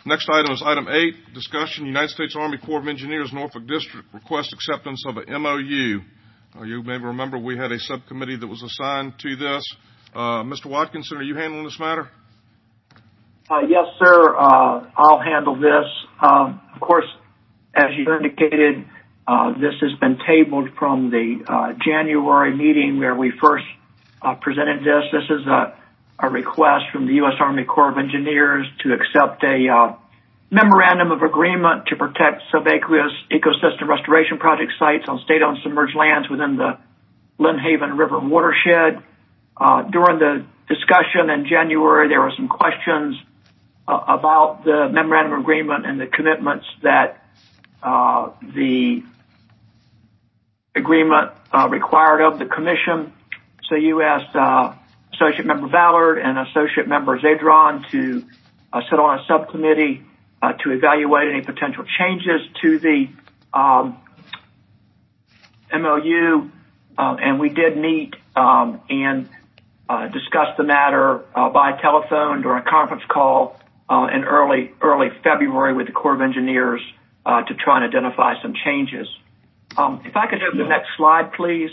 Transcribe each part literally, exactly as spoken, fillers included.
Next item is item eight, discussion, United States Army Corps of Engineers, Norfolk District, request acceptance of an M O U. Uh, you may remember we had a subcommittee that was assigned to this. Uh, Mister Watkinson, are you handling this matter? Uh, yes, sir. Uh, I'll handle this. Um, of course, as you indicated, uh, this has been tabled from the uh, January meeting where we first uh, presented this. This is a, a request from the U S Army Corps of Engineers to accept a uh, memorandum of agreement to protect subaqueous ecosystem restoration project sites on state-owned submerged lands within the Lynnhaven River watershed. Uh, during the discussion in January, there were some questions uh, about the memorandum of agreement and the commitments that uh, the agreement uh, required of the commission. So you asked uh, Associate Member Ballard and Associate Member Zadron to uh, sit on a subcommittee uh, to evaluate any potential changes to the um, M O U, uh, and we did meet um, and uh, discuss the matter uh, by telephone during a conference call uh, in early early February with the Corps of Engineers uh, to try and identify some changes. Um, if I could have the next slide, please.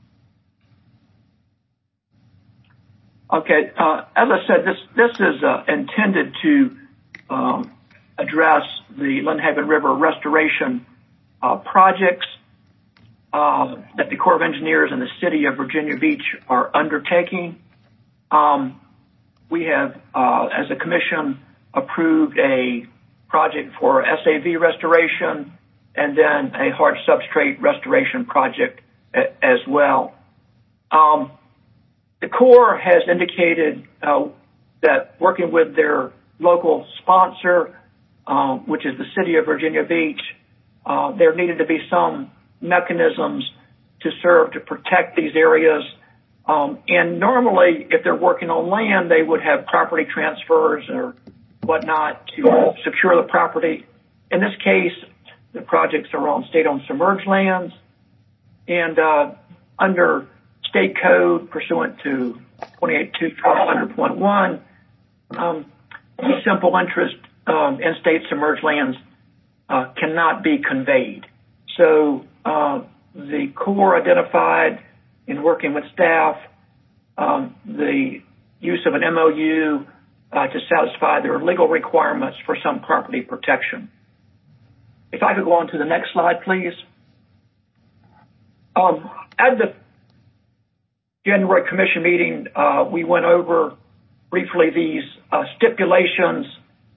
Okay, uh, as I said, this this is uh, intended to um, address the Lynnhaven River restoration uh, projects uh, that the Corps of Engineers and the City of Virginia Beach are undertaking. Um, we have, uh, as a commission, approved a project for S A V restoration and then a hard substrate restoration project a- as well. Um, The Corps has indicated uh, that working with their local sponsor, uh, which is the City of Virginia Beach, uh, there needed to be some mechanisms to serve to protect these areas. Um, and normally, if they're working on land, they would have property transfers or whatnot to secure the property. In this case, the projects are on state-owned submerged lands, and uh, under state code pursuant to twenty-eight two twelve hundred point one, um, simple interest um, in state submerged lands uh, cannot be conveyed. So uh, the Corps identified in working with staff um, the use of an M O U uh, to satisfy their legal requirements for some property protection. If I could go on to the next slide, please. Um, at the January Commission meeting, uh, we went over briefly these uh, stipulations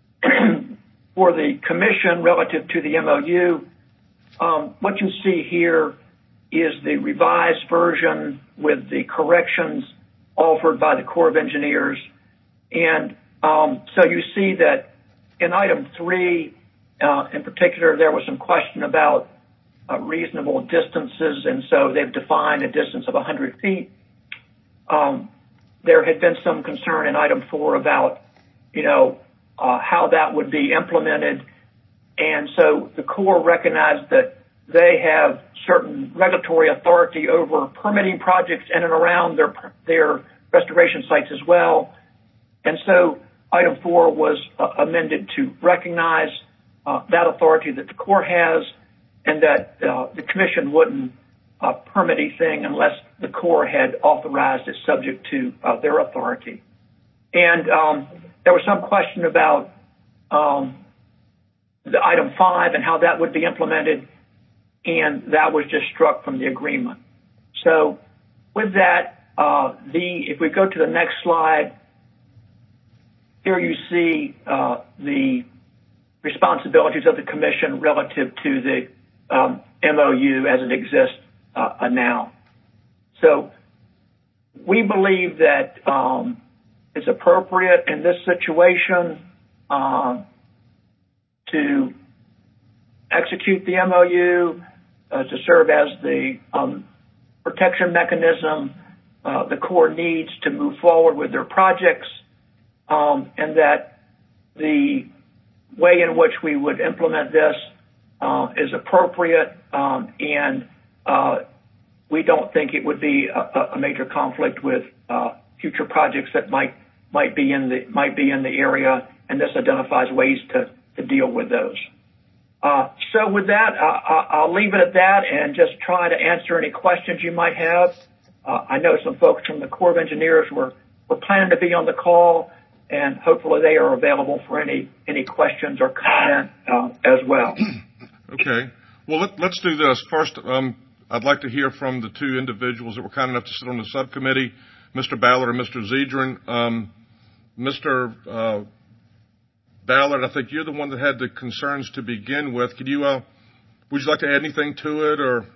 for the Commission relative to the M O U. Um, what you see here is the revised version with the corrections offered by the Corps of Engineers. And um, so you see that in item three, uh, in particular, there was some question about uh, reasonable distances, and so they've defined a distance of one hundred feet. Um, there had been some concern in item four about, you know, uh, how that would be implemented. And so the Corps recognized that they have certain regulatory authority over permitting projects in and around their, their restoration sites as well. And so item four was uh, amended to recognize uh, that authority that the Corps has, and that uh, the Commission wouldn't uh, permit anything unless the Corps had authorized it subject to uh, their authority. And um, there was some question about um, the item five and how that would be implemented, and that was just struck from the agreement. So with that, uh, the if we go to the next slide, here you see uh, the responsibilities of the Commission relative to the um, M O U as it exists uh, now. So we believe that um, it's appropriate in this situation uh, to execute the M O U uh, to serve as the um, protection mechanism uh, the Corps needs to move forward with their projects, um, and that the way in which we would implement this uh, is appropriate, um, and uh, we don't think it would be a, a major conflict with uh, future projects that might might be in the might be in the area. And this identifies ways to to deal with those. Uh, so with that, uh, I'll leave it at that and just try to answer any questions you might have. Uh, I know some folks from the Corps of Engineers were, were planning to be on the call, and hopefully they are available for any, any questions or comment uh, as well. Okay. Well, let, let's do this. First, um, I'd like to hear from the two individuals that were kind enough to sit on the subcommittee, Mister Ballard and Mister Zedrin. Um, Mister Uh, Ballard, I think you're the one that had the concerns to begin with. Could you, uh, would you like to add anything to it, or?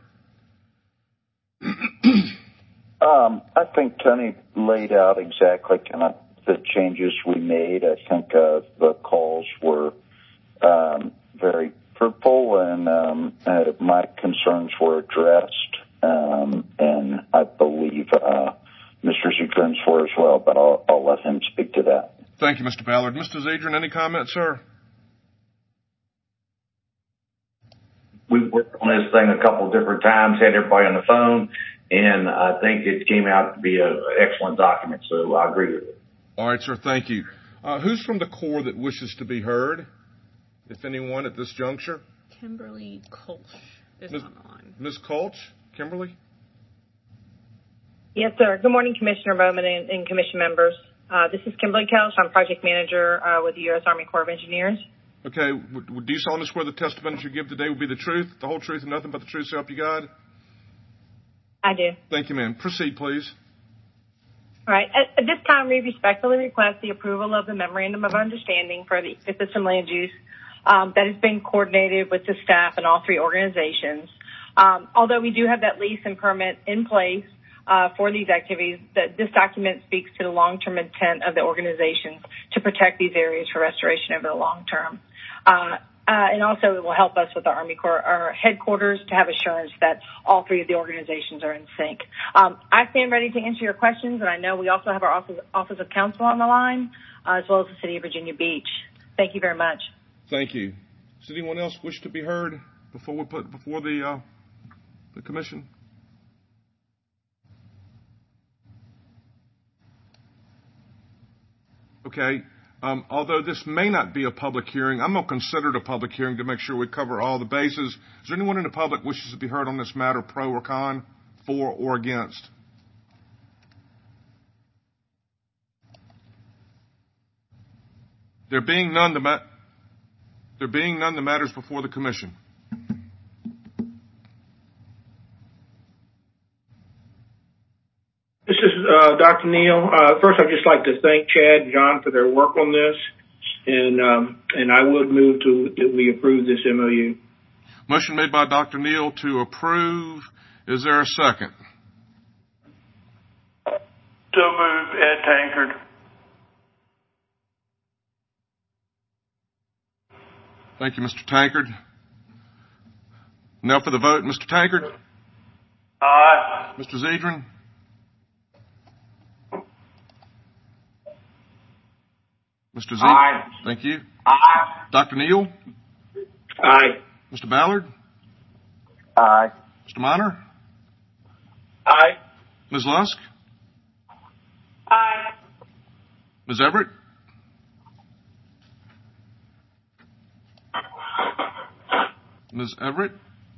um, I think Tony laid out exactly kind of the changes we made. I think uh, the calls were um, very fruitful, and um, uh, my concerns were addressed, um, and I believe uh, Mister Zedrin's were as well, but I'll, I'll let him speak to that. Thank you, Mister Ballard. Mister Zedrin, any comments, sir? We worked on this thing a couple of different times, had everybody on the phone, and I think it came out to be an excellent document, so I agree with it. All right, sir, thank you. Uh, who's from the Corps that wishes to be heard, if anyone, at this juncture? Kimberly Kolsch is Miz on the line. Miz Kolsch? Kimberly? Yes, sir. Good morning, Commissioner Bowman and, and Commission members. Uh, this is Kimberly Kolsch. I'm Project Manager uh, with the U S Army Corps of Engineers. Okay. Would, would do you solemnly swear the testimony you give today will be the truth, the whole truth, and nothing but the truth, so help you God? I do. Thank you, ma'am. Proceed, please. All right. At, at this time, we respectfully request the approval of the Memorandum of Understanding for the Ecosystem Land Use um, that has been coordinated with the staff in all three organizations. Um, although we do have that lease and permit in place Uh, for these activities, that this document speaks to the long-term intent of the organizations to protect these areas for restoration over the long term. Uh, uh, and also it will help us with the Army Corps, our headquarters, to have assurance that all three of the organizations are in sync. Um, I stand ready to answer your questions, and I know we also have our Office, Office of Counsel on the line, uh, as well as the City of Virginia Beach. Thank you very much. Thank you. Does anyone else wish to be heard before we put before the uh, the commission? Okay. Um, although this may not be a public hearing, I'm going to consider it a public hearing to make sure we cover all the bases. Is there anyone in the public wishes to be heard on this matter, pro or con, for or against? There being none, the ma- there being none, the matters before the commission. This is uh, Doctor Neal. Uh, first, I'd just like to thank Chad and John for their work on this, and um, and I would move to that we approve this M O U. Motion made by Doctor Neal to approve. Is there a second? So moved, Ed Tankard. Thank you, Mister Tankard. Now for the vote. Mister Tankard? Aye. Mister Zedrin? Mister Zedrin? Aye. Thank you. Aye. Doctor Neal? Aye. Mister Ballard? Aye. Mister Minor? Aye. Miz Lusk? Aye. Miz Everett? Miz Everett?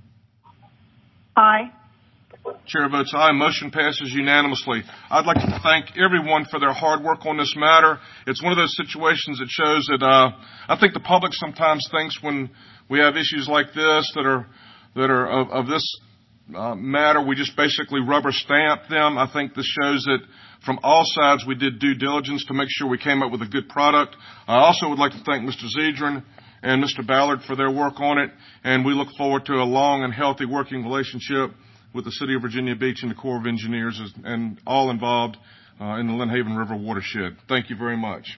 Aye. Chair votes aye. Motion passes unanimously. I'd like to thank everyone for their hard work on this matter. It's one of those situations that shows that uh, I think the public sometimes thinks when we have issues like this that are that are of, of this uh, matter, we just basically rubber stamp them. I think this shows that from all sides we did due diligence to make sure we came up with a good product. I also would like to thank Mister Zedrin and Mister Ballard for their work on it, and we look forward to a long and healthy working relationship with the City of Virginia Beach and the Corps of Engineers and all involved uh, in the Lynn Haven River watershed. Thank you very much.